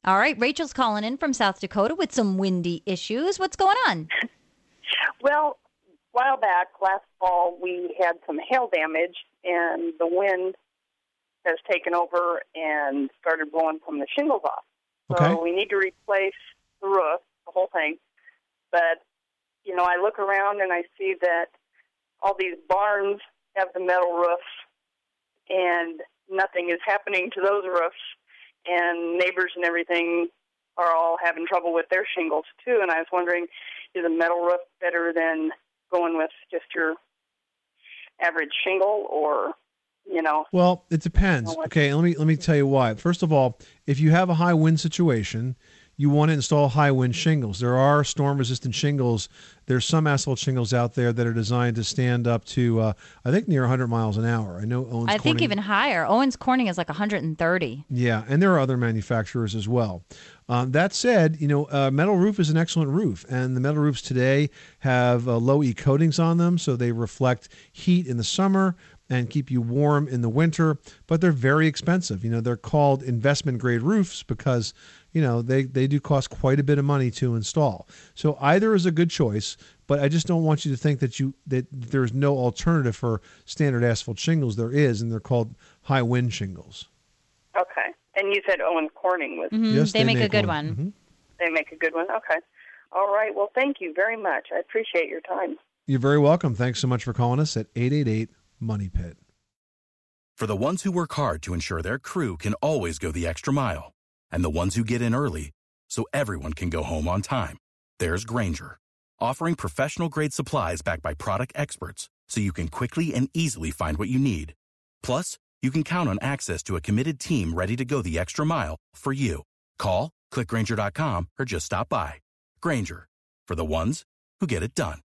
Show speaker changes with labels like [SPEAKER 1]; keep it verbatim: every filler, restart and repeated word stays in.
[SPEAKER 1] All right, Rachel's calling in from South Dakota with some windy issues. What's going on?
[SPEAKER 2] Well, a while back, last fall, we had some hail damage, and the wind has taken over and started blowing some of the shingles off.
[SPEAKER 3] Okay.
[SPEAKER 2] So we need to replace the roof, the whole thing. But, you know, I look around and I see that all these barns have the metal roofs, and nothing is happening to those roofs. And neighbors and everything are all having trouble with their shingles, too. And I was wondering, is a metal roof better than going with just your average shingle, or, you know?
[SPEAKER 3] Well, it depends. Okay, let me let me tell you why. First of all, if you have a high wind situation, you want to install high wind shingles. There are storm-resistant shingles. There's some asphalt shingles out there that are designed to stand up to, uh, I think, near one hundred miles an hour. I know Owens
[SPEAKER 1] I
[SPEAKER 3] Corning,
[SPEAKER 1] think even higher. Owens Corning is like one hundred thirty.
[SPEAKER 3] Yeah, and there are other manufacturers as well. Um, that said, you know, a metal roof is an excellent roof, and the metal roofs today have uh, low E coatings on them, so they reflect heat in the summer and keep you warm in the winter, but they're very expensive. You know, they're called investment grade roofs because, you know, they, they do cost quite a bit of money to install. So either is a good choice, but I just don't want you to think that you that there's no alternative for standard asphalt shingles. There is, and they're called high wind shingles.
[SPEAKER 2] Okay. And you said Owens Corning was...
[SPEAKER 1] Mm-hmm.
[SPEAKER 3] Yes,
[SPEAKER 1] they,
[SPEAKER 3] they
[SPEAKER 1] make,
[SPEAKER 3] make
[SPEAKER 1] a good
[SPEAKER 3] one.
[SPEAKER 1] one.
[SPEAKER 3] Mm-hmm.
[SPEAKER 2] They make a good one? Okay. All right. Well, thank you very much. I appreciate your time.
[SPEAKER 3] You're very welcome. Thanks so much for calling us at eight eight eight, money pit.
[SPEAKER 4] For the ones who work hard to ensure their crew can always go the extra mile, and the ones who get in early so everyone can go home on time, there's Grainger, offering professional-grade supplies backed by product experts so you can quickly and easily find what you need. Plus, you can count on access to a committed team ready to go the extra mile for you. Call, click Grainger dot com, or just stop by. Grainger, for the ones who get it done.